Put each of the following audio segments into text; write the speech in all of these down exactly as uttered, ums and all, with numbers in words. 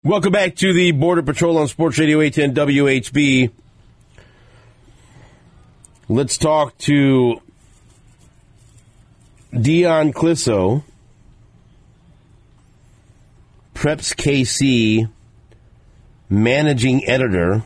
Welcome back to the Border Patrol on Sports Radio eight ten W H B. Let's talk to Dion Clisso, Preps K C managing editor.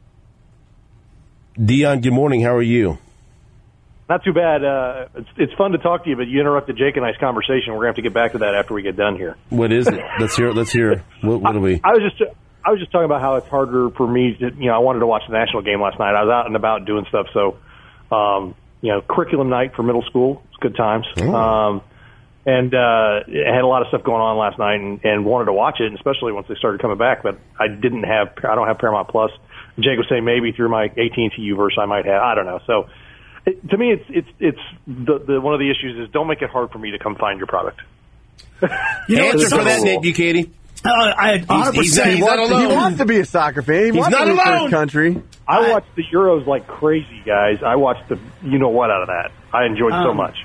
Dion, good morning. How are you? Not too bad. Uh, it's, it's fun to talk to you, but you interrupted Jake and I's conversation. We're going to have to get back to that after we get done here. What is it? Let's hear it. Let's hear it. What, what do we? I, I was just I was just talking about how it's harder for me to, you know, I wanted to watch the national game last night. I was out and about doing stuff, so, um, you know, curriculum night for middle school. It's good times. Oh. Um, and uh, I had a lot of stuff going on last night and, and wanted to watch it, and especially once they started coming back, but I didn't have, I don't have Paramount Plus. Jake was saying maybe through my A T and T U-verse I might have. I don't know. So, it, to me, it's it's it's the, the one of the issues is don't make it hard for me to come find your product. You know, answer for that, Nate Bukaty. Uh, I one hundred percent. He's, he's, he's, not alone. He wants to be a soccer fan. He he's wants not to be alone. First country. I, I watched the Euros like crazy, guys. I watched the you know what out of that. I enjoyed um, so much.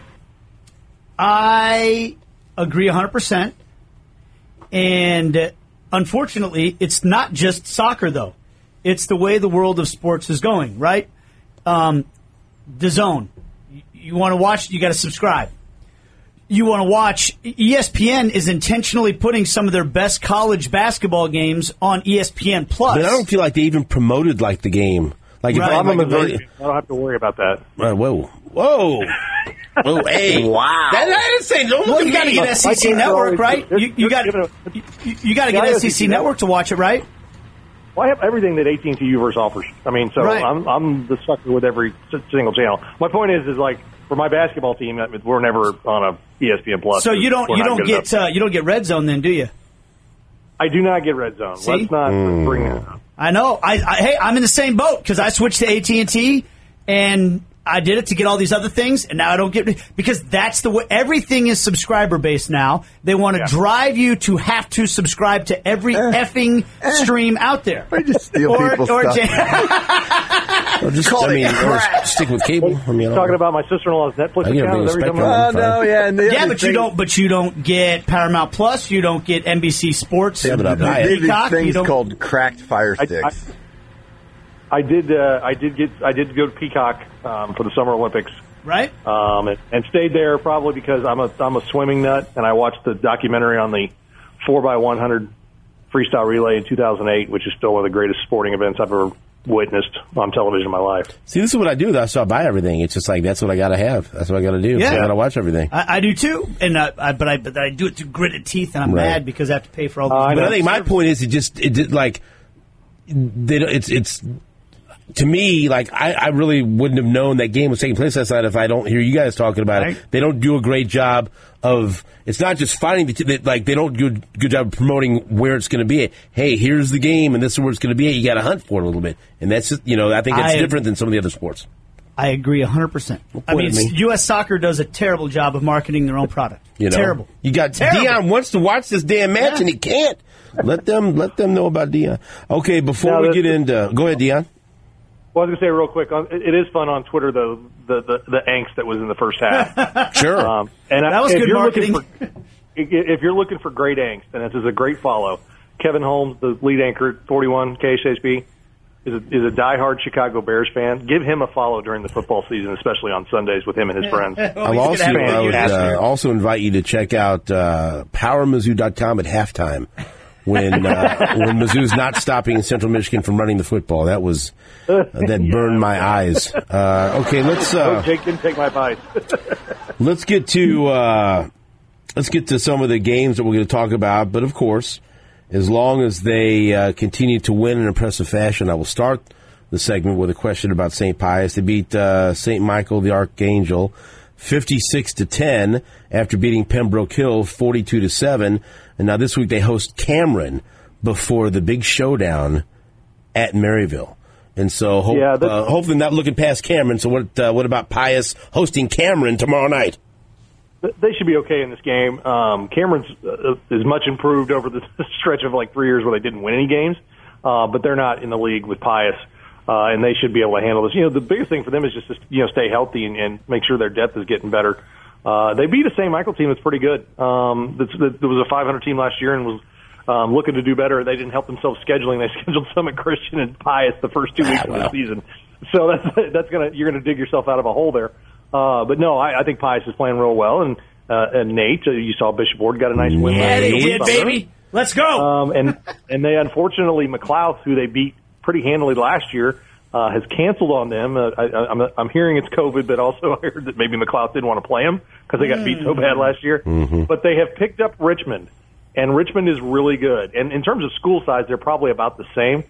I agree one hundred percent. And uh, unfortunately, it's not just soccer, though. It's the way the world of sports is going, right? Um, DAZN. You, you want to watch, you got to subscribe. You want to watch, E S P N is intentionally putting some of their best college basketball games on E S P N Plus. But I don't feel like they even promoted like the game. Like right. if I'm like, I don't have to worry about that. Uh, whoa, whoa, whoa! Hey, wow! That, I didn't say no. Well, you got to get S E C Network, right? You, you got you, you got to get S E C Network to watch it, right? Well, I have everything that A T and T U-verse offers. I mean, so right. I'm I'm the sucker with every single channel. My point is, is like for my basketball team, we're never on a E S P N Plus. So you don't you don't get uh, you don't get Red Zone then, do you? I do not get Red Zone. See? Let's not mm. bring that up. I know. I, I hey, I'm in the same boat because I switched to A T and T and I did it to get all these other things, and now I don't get because that's the way everything is subscriber based now. They want to yeah. drive you to have to subscribe to every uh, effing uh, stream out there. Or just steal or, people's or stuff. Or just, Call I mean, or stick with cable. I mean, I talking about my sister-in-law's Netflix account. Every time oh, no, yeah, and yeah, but you don't. But you don't get Paramount Plus. You don't get N B C Sports. Yeah, but I buy it. These things called cracked Fire Sticks. I, I, I did. Uh, I did get. I did go to Peacock um, for the Summer Olympics, right? Um, and, and stayed there probably because I'm a I'm a swimming nut, and I watched the documentary on the four by one hundred freestyle relay in two thousand eight, which is still one of the greatest sporting events I've ever witnessed on television in my life. See, this is what I do. Though. So I buy everything. It's just like that's what I got to have. That's what I got to do. Yeah, I got to watch everything. I, I do too, and uh, I, but I but I do it through gritted teeth, and I'm right. mad because I have to pay for all. These uh, but I think my point is, it just it did, like they, it's it's. To me, like, I, I really wouldn't have known that game was taking place last night if I don't hear you guys talking about right. it. They don't do a great job of, it's not just finding, the, they, like, they don't do a good job of promoting where it's going to be at. Hey, here's the game, and this is where it's going to be at. You got to hunt for it a little bit. And that's just, you know, I think that's I, different than some of the other sports. I agree one hundred percent. I mean, me. U S Soccer does a terrible job of marketing their own product. You know, terrible. You got terrible. Dion wants to watch this damn match, yeah. and he can't. Let them let them know about Dion. Okay, before now, we get into, go ahead, Dion. Well, I was going to say real quick, it is fun on Twitter, though, the, the, the angst that was in the first half. Sure. Um, and that was if good you're marketing. For, if you're looking for great angst, and this is a great follow, Kevin Holmes, the lead anchor at forty-one K H S B, is a, is a diehard Chicago Bears fan. Give him a follow during the football season, especially on Sundays with him and his friends. well, I'll also, I would uh, also invite you to check out uh, power mizzou dot com at halftime. When uh, when Mizzou's not stopping Central Michigan from running the football, that was uh, that burned my eyes. Uh, okay, let's. Uh, oh, Jake didn't take my advice. let's get to uh, let's get to some of the games that we're going to talk about. But of course, as long as they uh, continue to win in impressive fashion, I will start the segment with a question about Saint Pius. They beat uh, Saint Michael the Archangel fifty-six to ten after beating Pembroke Hill forty-two to seven. And now this week they host Cameron before the big showdown at Maryville. And so hope, yeah, uh, hopefully not looking past Cameron. So what uh, what about Pius hosting Cameron tomorrow night? They should be okay in this game. Um, Cameron's uh, is much improved over the stretch of like three years where they didn't win any games, uh, but they're not in the league with Pius, uh, and they should be able to handle this. You know, the biggest thing for them is just to you know stay healthy and, and make sure their depth is getting better. Uh, they beat a Saint Michael team that's pretty good. Um, that's, that, there was a five hundred team last year and was um, looking to do better. They didn't help themselves scheduling. They scheduled Summit Christian and Pius the first two weeks of the season. So that's that's gonna you're gonna dig yourself out of a hole there. Uh, but no, I, I think Pius is playing real well, and uh, and Nate, uh, you saw Bishop Ward got a nice win. Yeah, last they week. did, baby. Let's go. Um, and and they unfortunately McLouth, who they beat pretty handily last year, uh, has canceled on them. Uh, I, I'm I'm hearing it's COVID, but also I heard that maybe McLouth didn't want to play them because they got mm. beat so bad last year. Mm-hmm. But they have picked up Richmond, and Richmond is really good. And in terms of school size, they're probably about the same.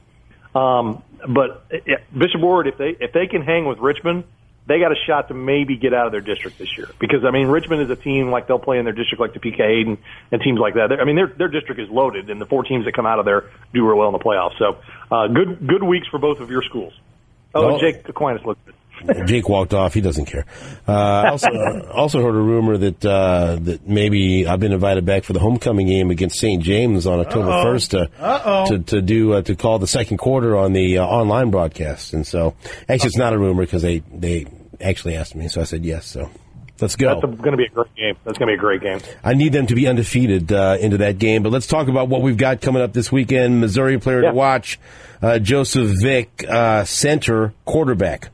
Um, but uh, Bishop Ward, if they if they can hang with Richmond, they got a shot to maybe get out of their district this year. Because I mean, Richmond is a team like they'll play in their district like the P K Hayden and teams like that. They're, I mean, their their district is loaded, and the four teams that come out of there do real well in the playoffs. So uh, good good weeks for both of your schools. Oh, well, Jake Aquinas looked good. Jake walked off. He doesn't care. Uh, I also, also heard a rumor that uh, that maybe I've been invited back for the homecoming game against Saint James on October first to, to to do uh, to call the second quarter on the uh, online broadcast. And so, actually, it's not a rumor because they, they actually asked me, so I said yes. So let's go. That's going to be a great game. That's going to be a great game. I need them to be undefeated uh, into that game. But let's talk about what we've got coming up this weekend. Missouri player yeah. to watch, uh, Joseph Vick, uh, center, quarterback.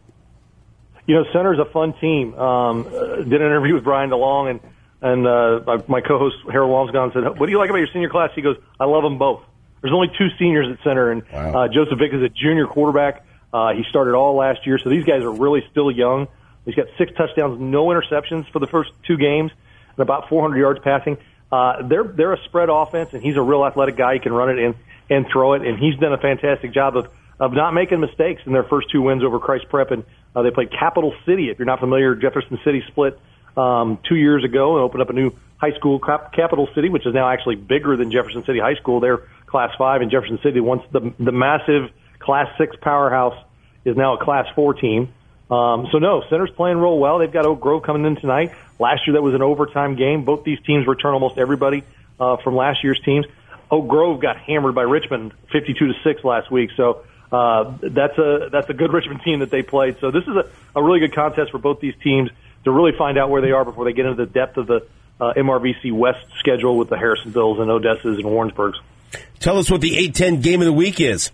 You know, center's a fun team. Um, uh, did an interview with Brian DeLong, and and uh, my co-host Harold Walmsgone said, "What do you like about your senior class?" He goes, "I love them both." There's only two seniors at center, and wow. uh, Joseph Vick is a junior quarterback. Uh, he started all last year, so these guys are really still young. He's got six touchdowns, no interceptions for the first two games, and about four hundred yards passing. Uh, they're they're a spread offense, and he's a real athletic guy. He can run it and and throw it, and he's done a fantastic job of of not making mistakes in their first two wins over Christ Prep. And uh, they played Capital City. If you're not familiar, Jefferson City split um, two years ago and opened up a new high school, Cap- Capital City, which is now actually bigger than Jefferson City High School. They're Class five, and Jefferson City, once the the massive Class six powerhouse, is now a Class four team. Um, so, no, Center's playing real well. They've got Oak Grove coming in tonight. Last year, that was an overtime game. Both these teams return almost everybody uh, from last year's teams. Oak Grove got hammered by Richmond fifty-two to six last week. So uh, that's a that's a good Richmond team that they played. So this is a, a really good contest for both these teams to really find out where they are before they get into the depth of the uh, M R V C West schedule with the Harrisonvilles and Odessas and Warrensburgs. Tell us what the eight ten game of the week is.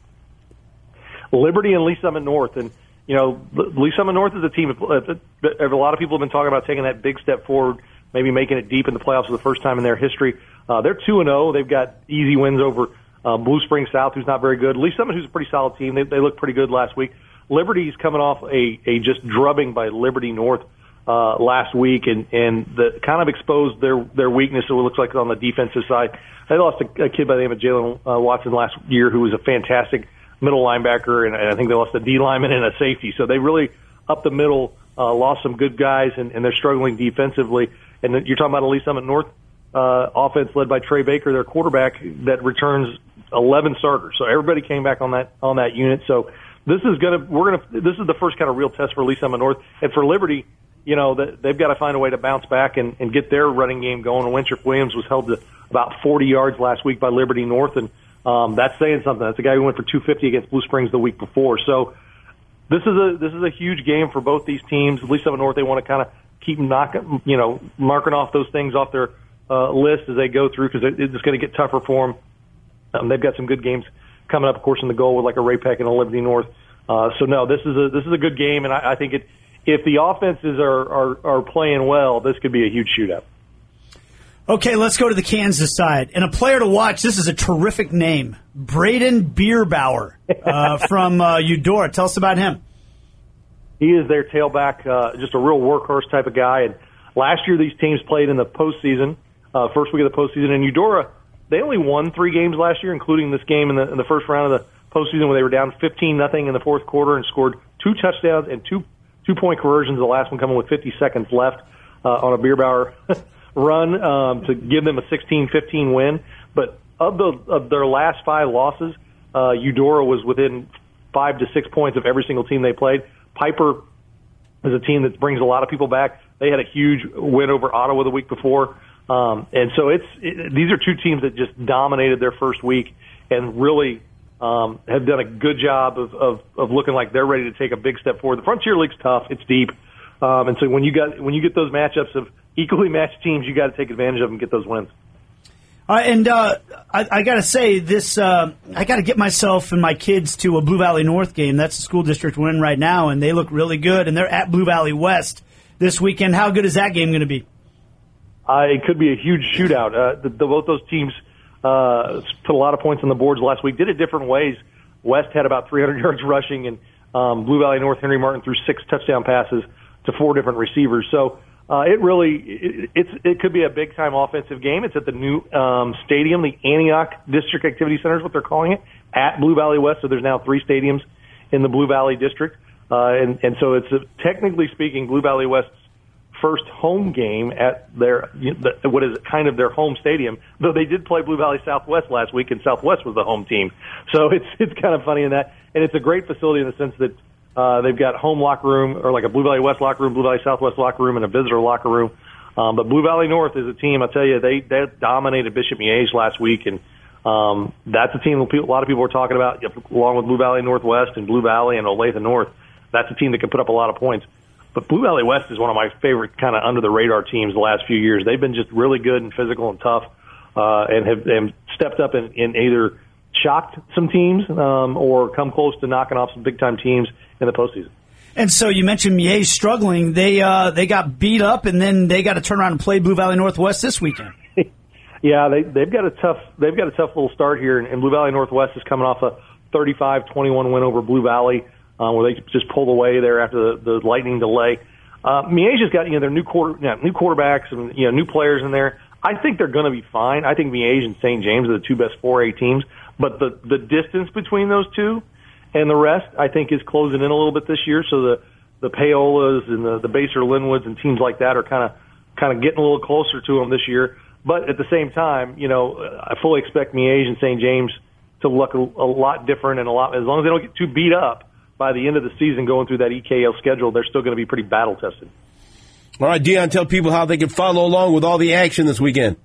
Liberty and Lee Summit North. And, you know, Lee Summit North is a team, a lot of people have been talking about taking that big step forward, maybe making it deep in the playoffs for the first time in their history. Uh, they're two and oh. They've got easy wins over uh, Blue Springs South, who's not very good. Lee Summit, who's a pretty solid team. They, they looked pretty good last week. Liberty's coming off a, a just drubbing by Liberty North uh, last week, and, and the kind of exposed their, their weakness, it looks like, on the defensive side. They lost a, a kid by the name of Jalen uh, Watson last year who was a fantastic middle linebacker, and, and I think they lost a D lineman and a safety. So they really, up the middle, uh, lost some good guys, and, and they're struggling defensively. And you're talking about a Lee Summit North uh, offense led by Trey Baker, their quarterback, that returns eleven starters. So everybody came back on that on that unit. So this is gonna we're gonna this is the first kind of real test for Lee Summit North, and for Liberty. You know, they've got to find a way to bounce back and, and get their running game going. Winthrop Williams was held to about forty yards last week by Liberty North, and um, that's saying something. That's a guy who went for two fifty against Blue Springs the week before. So this is a this is a huge game for both these teams. At least Summit North, they want to kind of keep knocking, you know, marking off those things off their uh, list as they go through, because it's going to get tougher for them. Um, they've got some good games coming up, of course, in the goal with like a Ray Peck and a Liberty North. Uh, so no, this is a this is a good game, and I, I think it. If the offenses are, are, are playing well, this could be a huge shootout. Okay, let's go to the Kansas side. And a player to watch, this is a terrific name, Braden Bierbauer uh, from uh, Eudora. Tell us about him. He is their tailback, uh, just a real workhorse type of guy. And last year these teams played in the postseason, uh, first week of the postseason. And Eudora, they only won three games last year, including this game in the, in the first round of the postseason where they were down fifteen nothing in the fourth quarter and scored two touchdowns and two Two-point conversions, the last one coming with fifty seconds left uh, on a Bierbauer run um, to give them a sixteen fifteen win. But of, the, of their last five losses, uh, Eudora was within five to six points of every single team they played. Piper is a team that brings a lot of people back. They had a huge win over Ottawa the week before. Um, and so it's it, these are two teams that just dominated their first week and really Um, have done a good job of, of, of looking like they're ready to take a big step forward. The Frontier League's tough; it's deep, um, and so when you got when you get those matchups of equally matched teams, you got to take advantage of them and get those wins. Uh, and uh, I, I got to say, this uh, I got to get myself and my kids to a Blue Valley North game. That's the school district we're in right now, and they look really good. And they're at Blue Valley West this weekend. How good is that game going to be? Uh, it could be a huge shootout. Uh, the, the, both those teams uh, put a lot of points on the boards last week. Did it different ways. West had about three hundred yards rushing, and um, Blue Valley North, Henry Martin, threw six touchdown passes to four different receivers. So uh, it really it, it's it could be a big time offensive game. It's at the new um, stadium, the Antioch District Activity Center is what they're calling it, at Blue Valley West. So there's now three stadiums in the Blue Valley District, uh, and and so it's a, technically speaking Blue Valley West's first home game at their what is kind of their home stadium. Though they did play Blue Valley Southwest last week, and Southwest was the home team. So it's it's kind of funny in that, and it's a great facility in the sense that uh, they've got home locker room, or like a Blue Valley West locker room, Blue Valley Southwest locker room, and a visitor locker room. Um, but Blue Valley North is a team. I tell you, they they dominated Bishop Miege last week, and um, that's a team a lot of people are talking about, along with Blue Valley Northwest and Blue Valley and Olathe North. That's a team that can put up a lot of points. But Blue Valley West is one of my favorite kind of under-the-radar teams the last few years. They've been just really good and physical and tough, uh, and have and stepped up and, and either shocked some teams um, or come close to knocking off some big-time teams in the postseason. And so you mentioned Miege struggling. They uh, they got beat up, and then they got to turn around and play Blue Valley Northwest this weekend. Yeah, they, they've got a tough they've got a tough little start here, and, and Blue Valley Northwest is coming off a thirty-five twenty-one win over Blue Valley. Uh, where they just pulled away there after the, the lightning delay. Uh, Miege's got, you know, their new quarter, you know, new quarterbacks and, you know, new players in there. I think they're going to be fine. I think Miege and Saint James are the two best four A teams, but the, the distance between those two and the rest, I think, is closing in a little bit this year. So the, the Paolas and the, the Baser Linwoods and teams like that are kind of, kind of getting a little closer to them this year. But at the same time, you know, I fully expect Miege and Saint James to look a, a lot different, and a lot, as long as they don't get too beat up by the end of the season going through that E K L schedule, they're still going to be pretty battle-tested. All right, Deion, tell people how they can follow along with all the action this weekend.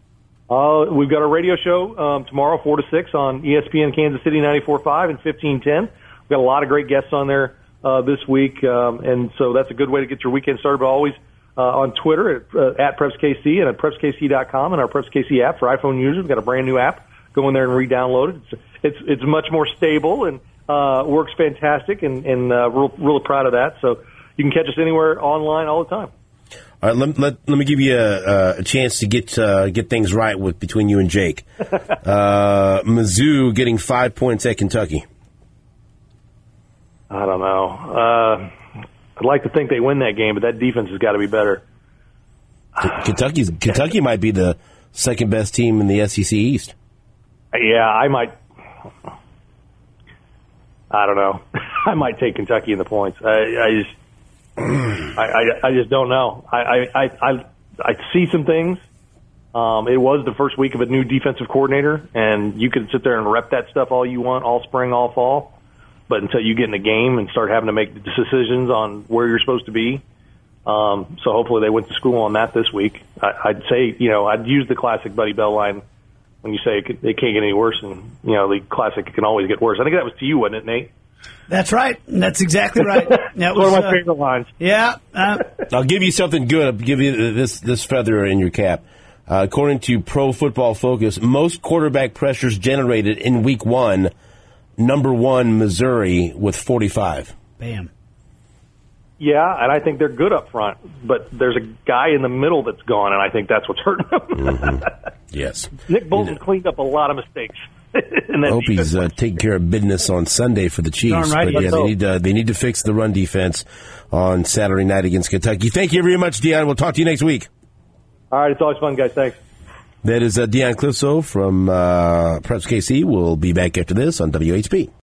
Uh, we've got a radio show um, tomorrow, four to six, on E S P N Kansas City ninety-four point five and fifteen ten. We've got a lot of great guests on there uh, this week, um, and so that's a good way to get your weekend started, but always uh, on Twitter at, uh, at PrepsKC and at Preps K C dot com and our Preps K C app for iPhone users. We've got a brand-new app. Go in there and re-download it. It's, it's, it's much more stable and Uh, works fantastic, and, and uh, real, really proud of that. So you can catch us anywhere online all the time. All right, let, let, let me give you a, a chance to get uh, get things right with between you and Jake. uh, Mizzou getting five points at Kentucky. I don't know. Uh, I'd like to think they win that game, but that defense has got to be better. Kentucky's Kentucky might be the second best team in the S E C East. Yeah, I might. I don't know. I might take Kentucky in the points. I, I just, I, I, I just don't know. I, I, I, I see some things. Um, it was the first week of a new defensive coordinator, and you could sit there and rep that stuff all you want, all spring, all fall. But until you get in the game and start having to make decisions on where you're supposed to be, um, so hopefully they went to school on that this week. I, I'd say, you know, I'd use the classic Buddy Bell line. When you say it, could, it can't get any worse, and you know the classic, it can always get worse. I think that was to you, wasn't it, Nate? That's right. That's exactly right. That was one of my uh, favorite lines. Yeah. Uh, I'll give you something good. I'll give you this this feather in your cap. Uh, according to Pro Football Focus, most quarterback pressures generated in Week One. Number one, Missouri with forty-five. Bam. Yeah, and I think they're good up front, but there's a guy in the middle that's gone, and I think that's what's hurting them. Mm-hmm. Yes. Nick Bolton yeah. cleaned up a lot of mistakes. I hope he's uh, taking care of business on Sunday for the Chiefs. Right, but yeah, they need, uh, they need to fix the run defense on Saturday night against Kentucky. Thank you very much, Deion. We'll talk to you next week. All right, it's always fun, guys. Thanks. That is uh, Deion Clisso from uh, Preps K C. We'll be back after this on W H B.